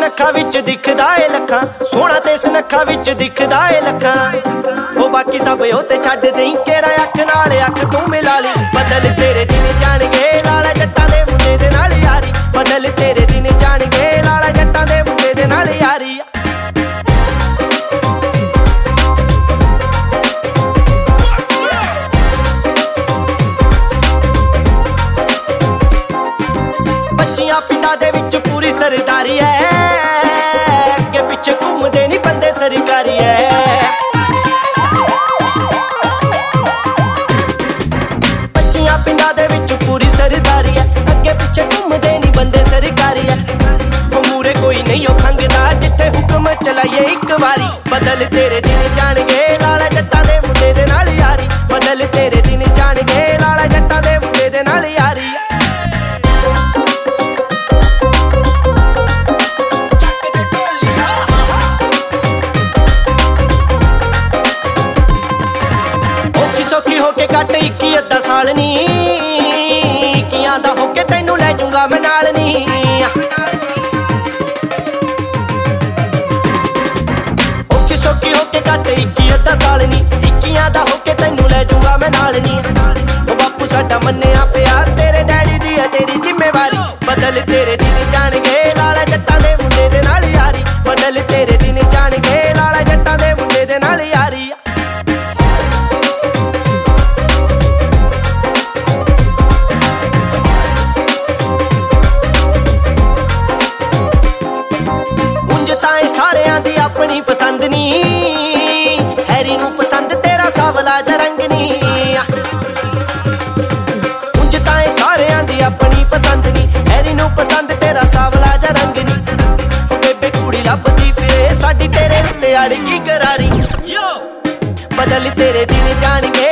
ਸੁਨੱਖਾ ਵਿੱਚ ਦਿਖਦਾ ਏ ਲੱਖਾਂ, ਸੋਹਣਾ ਤੇ ਸੁਨੱਖਾ ਵਿੱਚ ਦਿਖਦਾ ਏ ਲੱਖਾਂ। ਉਹ ਬਾਕੀ ਸਭ ਉਹ ਤੇ ਛੱਡ ਦੇਈਂ, ਕੇਰਾ ਅੱਖ ਨਾਲ ਅੱਖ ਤੂੰ ਮਿਲਾ ਲਈ। ਬਦਲ ਤੇਰੇ ਦਿਨ ਜਾਣਗੇ ਲਾਲਾ ਜੱਟਾਂ ਦੇ ਮੁੰਡੇ ਦੇ ਨਾਲ ਯਾਰੀ, ਬਦਲ ਤੇਰੇ ਦਿਨ ਜਾਣਗੇ ਲਾਲਾ ਜੱਟਾਂ ਦੇ ਮੁੰਡੇ ਦੇ ਨਾਲ ਯਾਰੀ। ਪਿੰਡਾਂ ਦੇ ਵਿੱਚ ਪੂਰੀ ਸਰਦਾਰੀ ਐ, ਅੱਗੇ ਪਿੱਛੇ ਘੁੰਮਦੇ ਨੀ ਬੰਦੇ ਸਰਕਾਰੀ ਐ। ਬੱਚੀਆਂ ਪਿੰਡਾਂ ਦੇ ਵਿੱਚ ਪੂਰੀ ਸਰਦਾਰੀ ਐ, ਅੱਗੇ ਪਿੱਛੇ ਘੁੰਮਦੇ ਨੀ ਬੰਦੇ ਸਰਕਾਰੀ ਐ। ਉਹ ਮੂਰੇ ਕੋਈ ਨਹੀਂ ਉਹ ਖੰਗਦਾ, ਜਿੱਥੇ ਹੁਕਮ ਚਲਾਈਏ ਇੱਕ ਵਾਰੀ। ਬਦਲ ਤੇਰੇ ਦਿਨ ਜਾਣਗੇ ਲਾਲਾ ਜੱਟਾਂ ਦੇ ਮੁੰਡੇ ਦੇ ਨਾਲ ਯਾਰੀ, ਬਦਲ ਤੇਰੇ ਦਿਨ ਜਾਣਗੇ ਲਾਲਾ ਜੱਟਾਂ ਦੇ ਮੁੰਡੇ ਦੇ ਨਾਲ ਯਾਰੀ। ਸੌਖੀ ਹੋ ਕੇ ਕੱਟ 21 ਅੱਧਾ ਸਾਲ ਨੀ, ਇੱਕੀਆਂ ਦਾ ਹੋ ਕੇ ਤੈਨੂੰ ਲੈ ਜੂੰਗਾ ਮੈਂ ਨਾਲ ਨੀ। ਔਖੀ ਸੌਖੀ ਹੋ ਕੇ ਕੱਟ 21 ਅੱਧਾ ਸਾਲ ਨੀ, ਇੱਕੀਆਂ ਦਾ ਹੋ ਕੇ ਤੈਨੂੰ ਲੈ ਜੂੰਗਾ ਮੈਂ ਨਾਲ ਨੀ। ਉਹ ਬਾਪੂ ਸਾਡਾ ਮੰਨਿਆ ਪਿਆਰ, ਤੇਰੇ ਡੈਡੀ ਦੀ ਆ ਤੇਰੀ ਜ਼ਿੰਮੇਵਾਰੀ। ਬਦਲ ਤੇਰੇ ਦਿਨ ਜਾਣਗੇ ਲਾਲਾ ਜੱਟਾਂ ਦੇ ਮੁੰਡੇ ਦੇ ਨਾਲ ਯਾਰੀ, ਬਦਲ ਤੇਰੇ ਦਿਨ ਜਾਣਗੇ ਲਾਲਾ ਜੱਟਾਂ ਦੇ ਮੁੰਡੇ ਦੇ ਨਾਲ ਯਾਰੀ। ਸਾਰਿਆਂ ਦੀ ਆਪਣੀ ਪਸੰਦ ਨੀ, ਹੈਰੀ ਨੂੰ ਪਸੰਦ ਤੇਰਾ ਸਾਵਲਾ ਜਿਹਾ ਰੰਗ ਨੀ। ਉਂਝ ਤਾਂ ਇਹ ਸਾਰਿਆਂ ਦੀ ਆਪਣੀ ਪਸੰਦ ਨੀ, ਹੈਰੀ ਨੂੰ ਪਸੰਦ ਤੇਰਾ ਸਾਵਲਾ ਜਿਹਾ ਰੰਗ ਨੀ। ਉਹ ਬੇਬੇ ਕੁੜੀ ਲੱਭਦੀ ਫਿਰੇ ਸਾਡੀ ਤੇਰੇ ਉੱਤੇ ਅੜ ਗਈ ਗਰਾਰੀ। ਬਦਲ ਤੇਰੇ ਦਿਨ ਜਾਣਗੇ